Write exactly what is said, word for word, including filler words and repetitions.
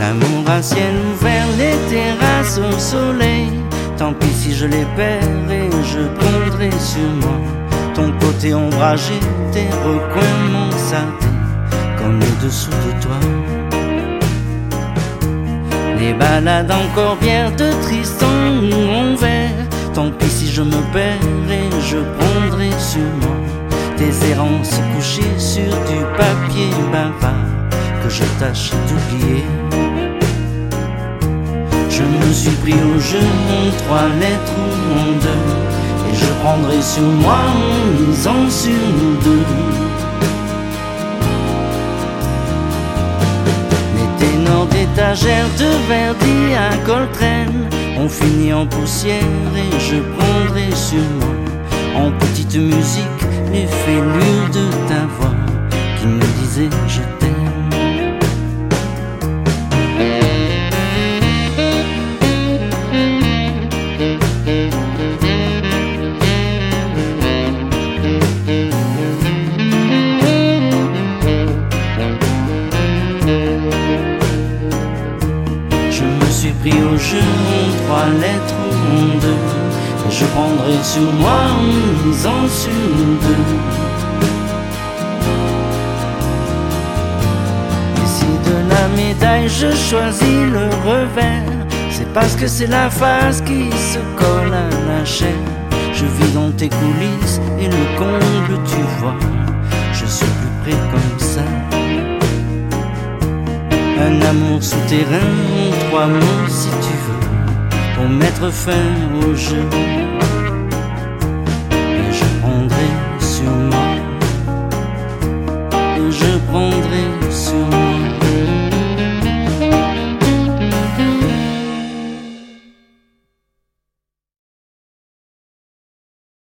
L'amour à ciel ouvert, les terrasses au soleil. Tant pis si je les perds et je prendrai sur moi ton côté ombragé, tes recoins mansardés comme le dessous de toi. Les balades encore bières de Tristan ou en verre. Tant pis si je me perds et je prendrai sur moi tes errances couchées sur du papier bavard que je tâche d'oublier. Je me suis pris au jeu en trois lettres ou en deux, et je prendrai sur moi en misant sur nous deux. Les ténors d'étagère de Verdi à Coltrane ont fini en poussière et je prendrai sur moi en petite musique les fêlures de ta voix qui me disait je t'aime. Pris au jeu en trois lettres ou en deux, et je prendrai sur moi en misant sur nous deux. Et si de la médaille je choisis le revers, c'est parce que c'est la face qui se colle à la chair. Je vis dans tes coulisses et le comble tu vois, je suis plus près comme ça. Un amour souterrain en trois mots si tu veux, pour mettre fin au jeu. Et je prendrai sur moi, et je prendrai sur moi.